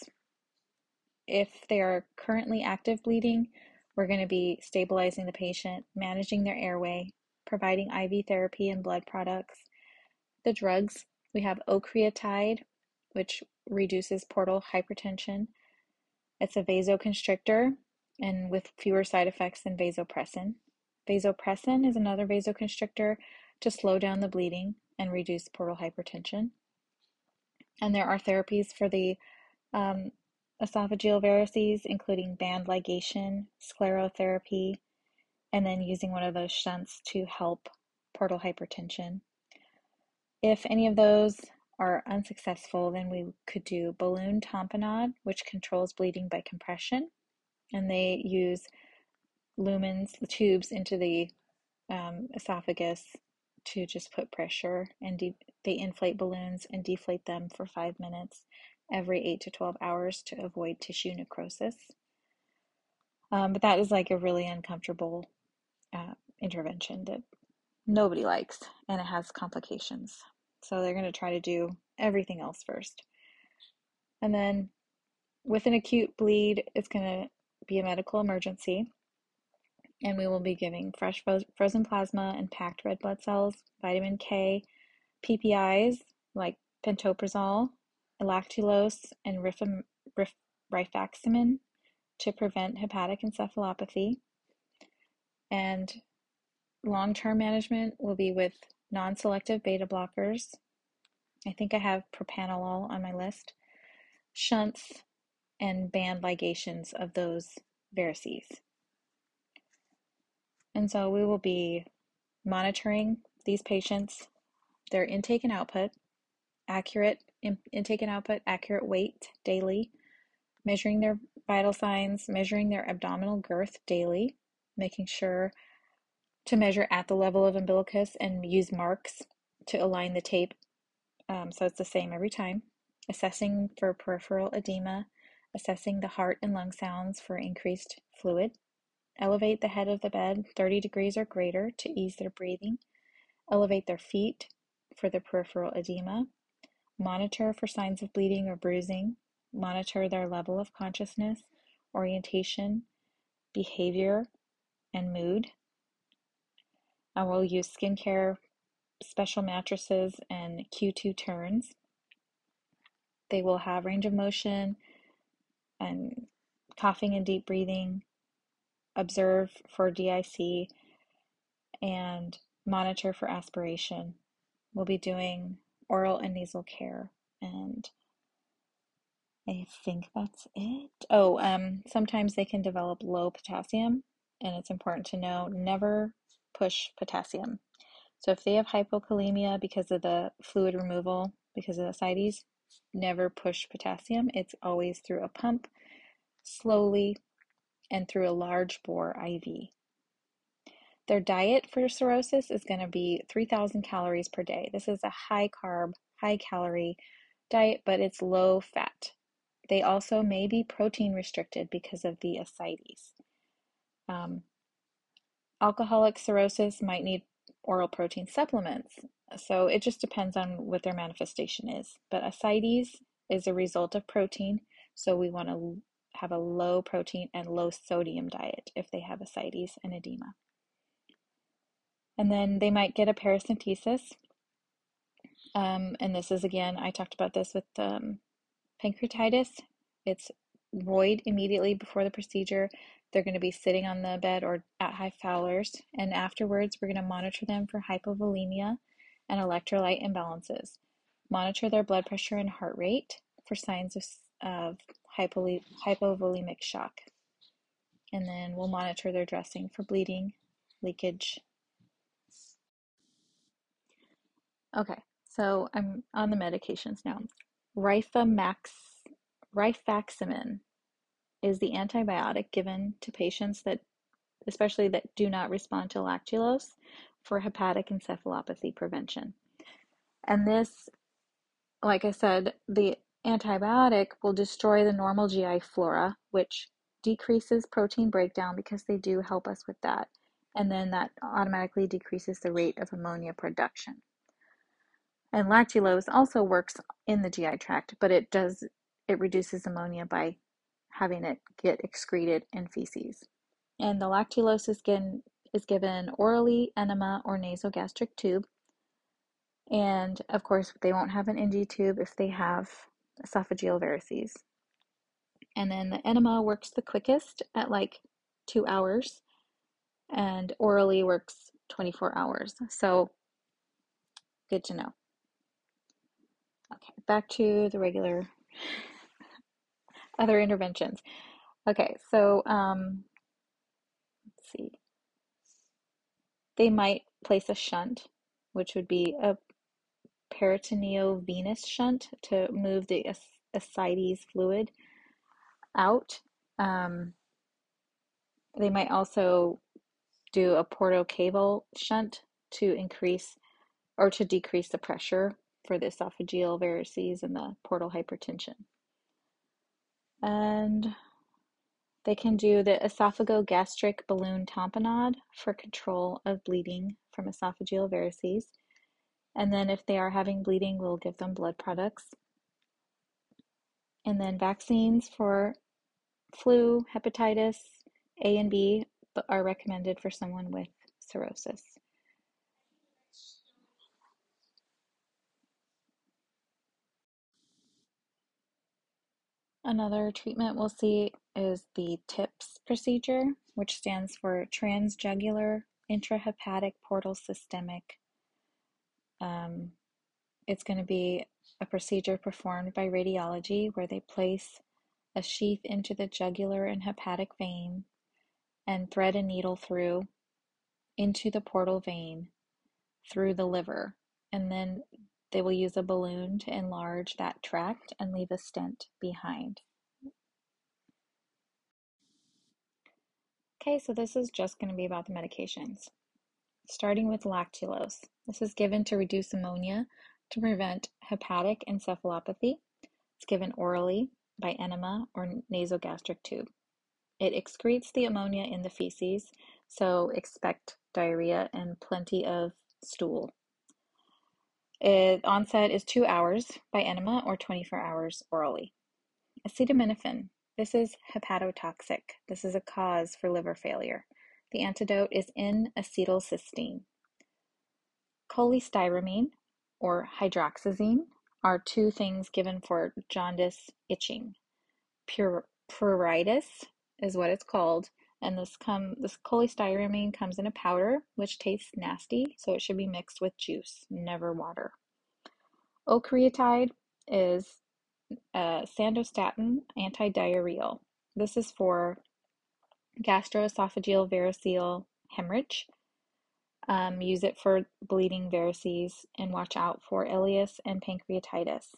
If they are currently active bleeding, we're going to be stabilizing the patient, managing their airway, providing I V therapy and blood products. The drugs, we have octreotide, which reduces portal hypertension. It's a vasoconstrictor and with fewer side effects than vasopressin. Vasopressin is another vasoconstrictor to slow down the bleeding and reduce portal hypertension. And there are therapies for the um, esophageal varices, including band ligation, sclerotherapy, and then using one of those shunts to help portal hypertension. If any of those are unsuccessful, then we could do balloon tamponade, which controls bleeding by compression, and they use lumens, the tubes, into the um, esophagus to just put pressure, and de- they inflate balloons and deflate them for five minutes every eight to twelve hours to avoid tissue necrosis. Um, but that is like a really uncomfortable uh, intervention that nobody likes, and it has complications. So they're going to try to do everything else first. And then with an acute bleed, it's going to be a medical emergency, and we will be giving fresh frozen plasma and packed red blood cells, vitamin K, P P Is like pantoprazole, lactulose, and rifam, rif, rifaximin to prevent hepatic encephalopathy. And long-term management will be with non-selective beta blockers. I think I have propranolol on my list, shunts, and band ligations of those varices. And so we will be monitoring these patients, their intake and output, accurate in, intake and output, accurate weight daily, measuring their vital signs, measuring their abdominal girth daily, making sure to measure at the level of umbilicus and use marks to align the tape um, so it's the same every time, assessing for peripheral edema, assessing the heart and lung sounds for increased fluid, elevate the head of the bed thirty degrees or greater to ease their breathing, elevate their feet for the peripheral edema, monitor for signs of bleeding or bruising, monitor their level of consciousness, orientation, behavior, and mood. And we'll use skincare, special mattresses, and Q two turns. They will have range of motion and coughing and deep breathing, observe for D I C, and monitor for aspiration. We'll be doing oral and nasal care, and I think that's it. Oh, um, sometimes they can develop low potassium, and it's important to know never push potassium. So if they have hypokalemia because of the fluid removal, because of the ascites, never push potassium. It's always through a pump, slowly, and through a large bore I V. Their diet for cirrhosis is going to be three thousand calories per day. This is a high carb, high calorie diet, but it's low fat. They also may be protein restricted because of the ascites. Um, alcoholic cirrhosis might need oral protein supplements. So it just depends on what their manifestation is. But ascites is a result of protein, so we want to have a low protein and low sodium diet if they have ascites and edema. And then they might get a paracentesis. Um, and this is, again, I talked about this with um, pancreatitis. It's void immediately before the procedure. They're going to be sitting on the bed or at high Fowler's. And afterwards, we're going to monitor them for hypovolemia and electrolyte imbalances. Monitor their blood pressure and heart rate for signs of, of hypo, hypovolemic shock. And then we'll monitor their dressing for bleeding, leakage. Okay, so I'm on the medications now. Rifamax, rifaximin is the antibiotic given to patients that, especially that do not respond to lactulose, for hepatic encephalopathy prevention. And this, like I said, the antibiotic will destroy the normal G I flora, which decreases protein breakdown because they do help us with that. And then that automatically decreases the rate of ammonia production. And lactulose also works in the G I tract, but it does, it reduces ammonia by having it get excreted in feces. And the lactulose is given, is given orally, enema, or nasogastric tube. And of course, they won't have an N G tube if they have esophageal varices. And then the enema works the quickest at like two hours, and orally works twenty-four hours. So good to know. Okay, back to the regular other interventions. Okay, so um, let's see. They might place a shunt, which would be a peritoneovenous shunt to move the ascites fluid out. Um, they might also do a portocaval shunt to increase or to decrease the pressure for the esophageal varices and the portal hypertension. And they can do the esophagogastric balloon tamponade for control of bleeding from esophageal varices. And then if they are having bleeding, we'll give them blood products. And then vaccines for flu, hepatitis A and B are recommended for someone with cirrhosis. Another treatment we'll see is the TIPS procedure, which stands for transjugular intrahepatic portal systemic. Um, it's going to be a procedure performed by radiology where they place a sheath into the jugular and hepatic vein, and thread a needle through into the portal vein through the liver. And then they will use a balloon to enlarge that tract and leave a stent behind. Okay, so this is just going to be about the medications. Starting with lactulose. This is given to reduce ammonia to prevent hepatic encephalopathy. It's given orally by enema or nasogastric tube. It excretes the ammonia in the feces, so expect diarrhea and plenty of stool. It, onset is two hours by enema or twenty-four hours orally. Acetaminophen. This is hepatotoxic. This is a cause for liver failure. The antidote is N-acetylcysteine. Cholestyramine or hydroxyzine are two things given for jaundice itching. Pur- pruritus is what it's called, and this come this cholestyramine comes in a powder which tastes nasty, so it should be mixed with juice, never water. Octreotide is uh, Sandostatin antidiarrheal. This is for gastroesophageal variceal hemorrhage. Um, use it for bleeding varices and watch out for ileus and pancreatitis.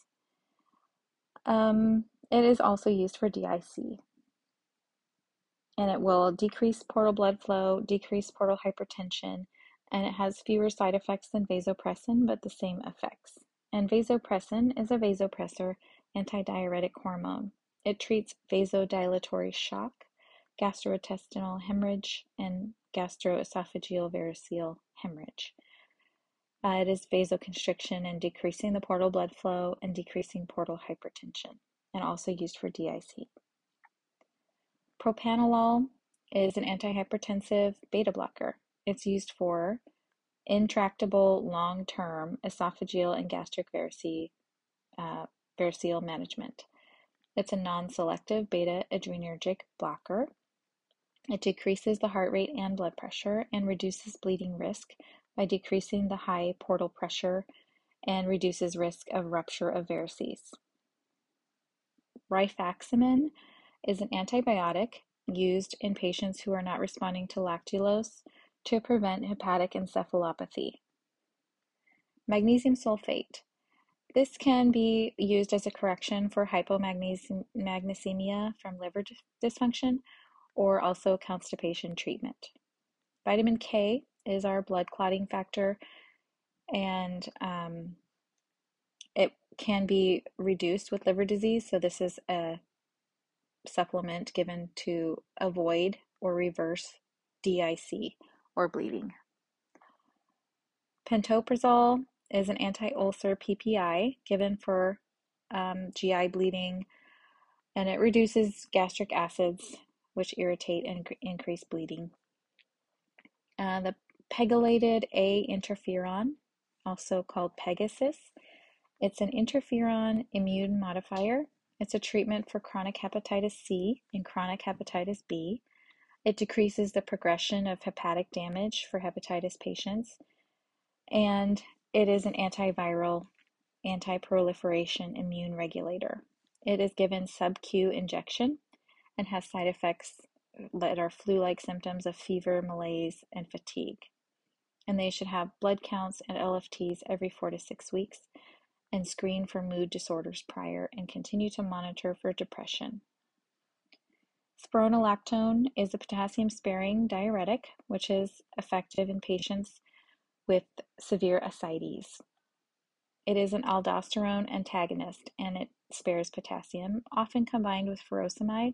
Um, it is also used for D I C. And it will decrease portal blood flow, decrease portal hypertension, and it has fewer side effects than vasopressin, but the same effects. And vasopressin is a vasopressor antidiuretic hormone. It treats vasodilatory shock, gastrointestinal hemorrhage, and gastroesophageal variceal hemorrhage. Uh, it is vasoconstriction and decreasing the portal blood flow and decreasing portal hypertension, and also used for D I C. Propranolol is an antihypertensive beta blocker. It's used for intractable long-term esophageal and gastric varice, uh, variceal management. It's a non-selective beta adrenergic blocker. It decreases the heart rate and blood pressure and reduces bleeding risk by decreasing the high portal pressure and reduces risk of rupture of varices. Rifaximin is an antibiotic used in patients who are not responding to lactulose to prevent hepatic encephalopathy. Magnesium sulfate. This can be used as a correction for hypomagnesemia from liver dysfunction or also constipation treatment. Vitamin K is our blood clotting factor, and um, it can be reduced with liver disease, so this is a supplement given to avoid or reverse D I C or bleeding. Pantoprazole is an anti-ulcer P P I given for um, G I bleeding, and it reduces gastric acids, which irritate and increase bleeding. Uh, the pegylated A interferon, also called Pegasus, it's an interferon immune modifier. It's a treatment for chronic hepatitis C and chronic hepatitis B. It decreases the progression of hepatic damage for hepatitis patients, and it is an antiviral, anti-proliferation immune regulator. It is given sub-Q injection and has side effects that are flu-like symptoms of fever, malaise, and fatigue. And they should have blood counts and L F Ts every four to six weeks and screen for mood disorders prior and continue to monitor for depression. Spironolactone is a potassium-sparing diuretic, which is effective in patients with severe ascites. It is an aldosterone antagonist, and it spares potassium, often combined with furosemide.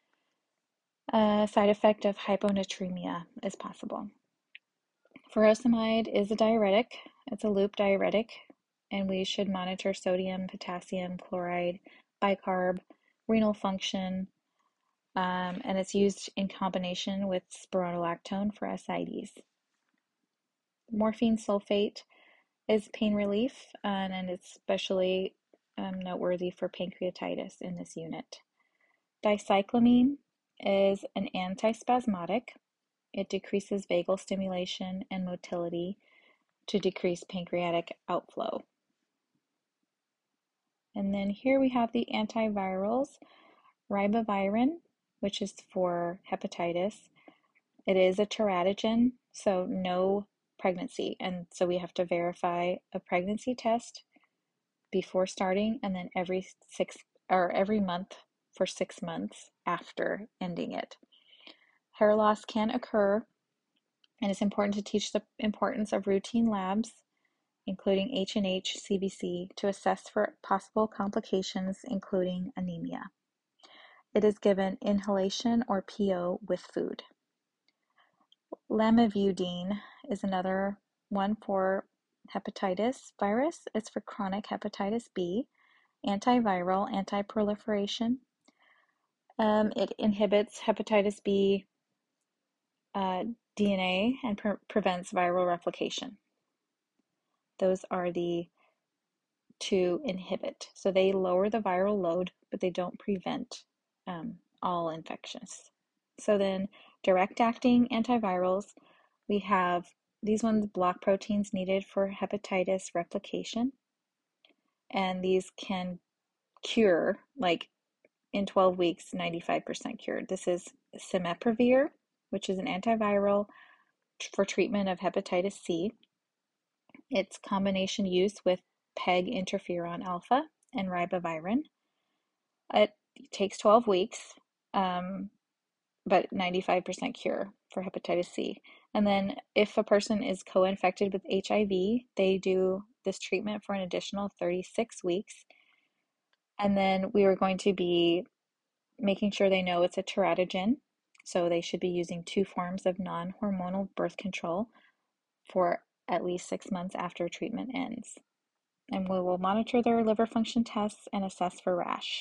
A side effect of hyponatremia is possible. Furosemide is a diuretic. It's a loop diuretic, and we should monitor sodium, potassium, chloride, bicarb, renal function, um, and it's used in combination with spironolactone for ascites. Morphine sulfate is pain relief, and, and it's especially um, noteworthy for pancreatitis in this unit. Dicyclamine is an antispasmodic. It decreases vagal stimulation and motility to decrease pancreatic outflow. And then here we have the antivirals. Ribavirin, which is for hepatitis. It is a teratogen, so no pregnancy. And so we have to verify a pregnancy test before starting and then every six or every month for six months after ending it. Hair loss can occur, and it's important to teach the importance of routine labs, including H and H, C B C, to assess for possible complications, including anemia. It is given inhalation or P O with food. Lamivudine is another one for hepatitis virus. It's for chronic hepatitis B, antiviral, anti-proliferation. Um, it inhibits hepatitis B uh, D N A and pre prevents viral replication. Those are the two inhibit. So they lower the viral load, but they don't prevent um, all infections. So then direct acting antivirals, we have these ones block proteins needed for hepatitis replication. And these can cure, like in twelve weeks, ninety-five percent cured. This is Cimeprevir, which is an antiviral for treatment of hepatitis C. It's combination use with PEG interferon alpha and ribavirin. It takes twelve weeks, um, but ninety-five percent cure for hepatitis C. And then if a person is co-infected with H I V, they do this treatment for an additional thirty-six weeks. And then we are going to be making sure they know it's a teratogen. So they should be using two forms of non-hormonal birth control for at least six months after treatment ends. And we will monitor their liver function tests and assess for rash.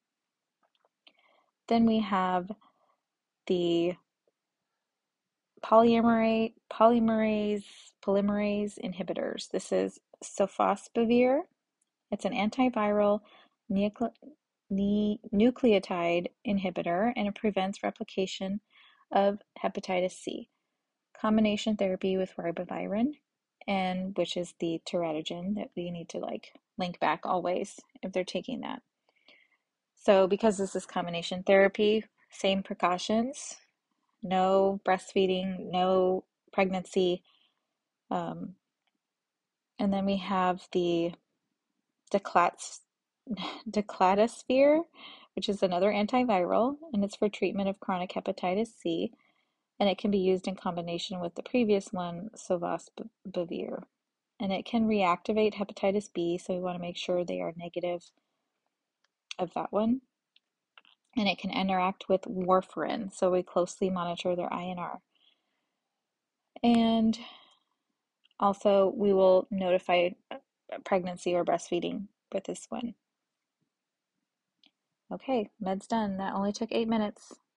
Then we have the polymerase, polymerase, polymerase inhibitors. This is sofosbuvir. It's an antiviral nucle nucleotide inhibitor, and it prevents replication of hepatitis C. Combination therapy with ribavirin, and which is the teratogen that we need to like link back always if they're taking that. So because this is combination therapy, same precautions, no breastfeeding, no pregnancy. Um, and then we have the declats, declatosphere, which is another antiviral, and it's for treatment of chronic hepatitis C. And it can be used in combination with the previous one, sofosbuvir. And it can reactivate hepatitis B, so we want to make sure they are negative of that one. And it can interact with warfarin, so we closely monitor their I N R. And also, we will notify pregnancy or breastfeeding with this one. Okay, med's done. That only took eight minutes.